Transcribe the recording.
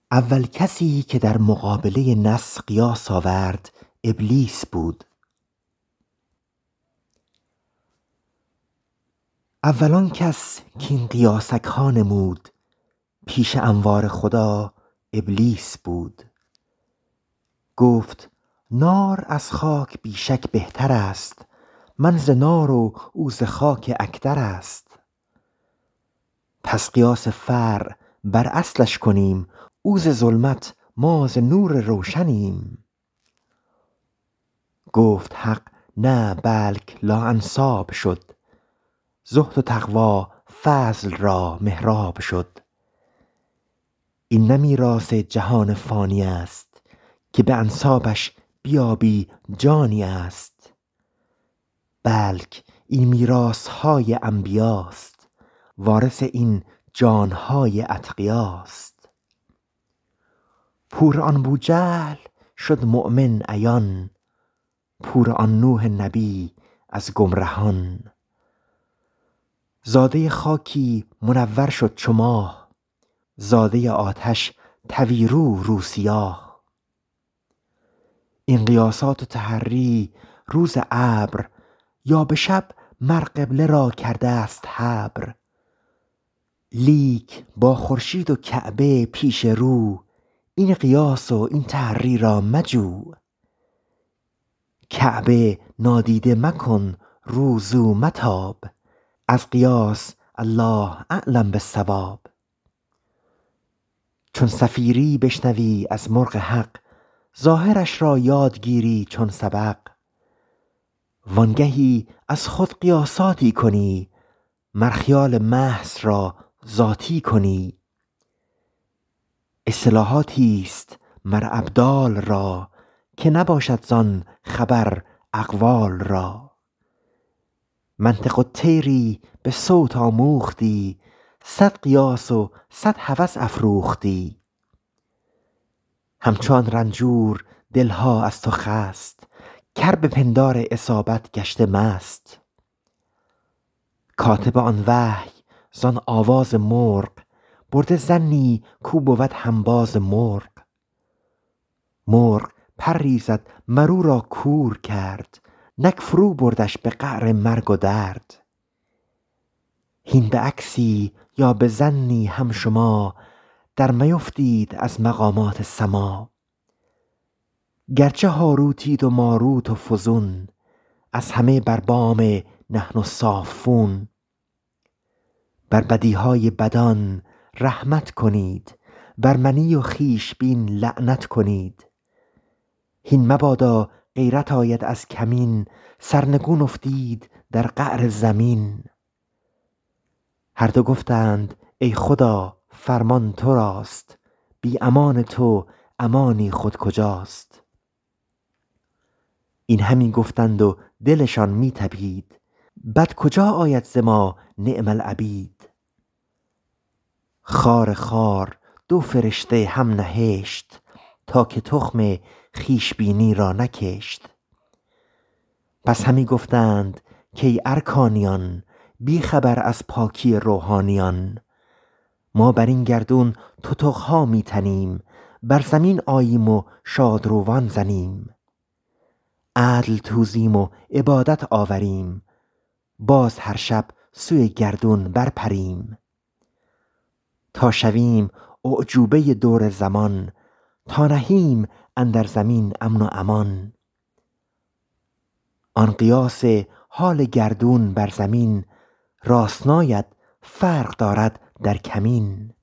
اول کسی که در مقابله نص قیاس آورد ابلیس بود. اولان کس که این قیاسک ها نمود پیش انوار خدا ابلیس بود. گفت نار از خاک بیشک بهتر است، من ز نار و او ز خاک اکدر است. پس قیاس فرع بر اصلش کنیم، او ز ظلمت ما ز نور روشنیم. گفت حق نه بلک لا انساب شد، زهد و تقوی فضل را محراب شد. این نه میراث جهان فانی است، که به انسابش بیابی جانی است. بلک این میراث های انبیاست، وارث این جان های اتقیاست. پور آن بوجهل شد مؤمن عیان، پور آن نوح نبی از گمرهان. زاده خاکی منور شد چو ماه، زاده آتش تویرو رو سیاه. این قیاسات و تحری روز ابر، یا به شب مر قبله را کرده است حبر. لیک با خورشید و کعبه پیش رو، این قیاس و این تحری را مجو. کعبه نادیده مکن رو زو متاب، از قیاس الله اعلم بالصواب. چون صفیری بشنوی از مرغ حق، ظاهرش را یاد گیری چون سبق. وانگهی از خود قیاساتی کنی، مر خیال محض را ذاتی کنی. اصطلاحاتی است مر ابدال را، که نباشد زان خبر اقوال را. منطق الطیری به صوت آموختی، 100 قیاس و 100 هوس افروختی. همچون رنجور دلها از تو خست، کر به پندار اصابت گشته مست. کاتب آن وحی زان آواز مرغ، برده ظنی کو بود هنباز مرغ. مرغ پری زد مر او را کور کرد، نک فرو بردش به قعر مرگ و درد. هین به عکسی یا به ظنی هم شما، در میفتید از مقامات سما. گرچه هاروتید و ماروت و فزون، از همه بر بام نحن الصافون. بر بدیهای بدان رحمت کنید، بر منی و خویش بین لعنت کنید. هین مبادا غیرت آید از کمین، سرنگون افتید در قعر زمین. هر دو گفتند ای خدا فرمان تو راست، بی امان تو امانی خود کجاست. این همی گفتند و دلشان می تپید، بد کجا آید ز ما نعم العبید. خار خار 2 فرشته هم نهشت، تا که تخم خویش بینی را نکشت. پس همی گفتند کای ارکانیان، بی خبر از پاکی روحانیان. ما بر این گردون تتقها می تنیم، بر زمین آییم و شادروان زنیم. عدل توزیم و عبادت آوریم، باز هر شب سوی گردون برپریم. تا شویم اعجوبه دور زمان، تا نهیم اندر زمین امن و امان. آن قیاس حال گردون بر زمین، راست ناید فرق دارد در کمین.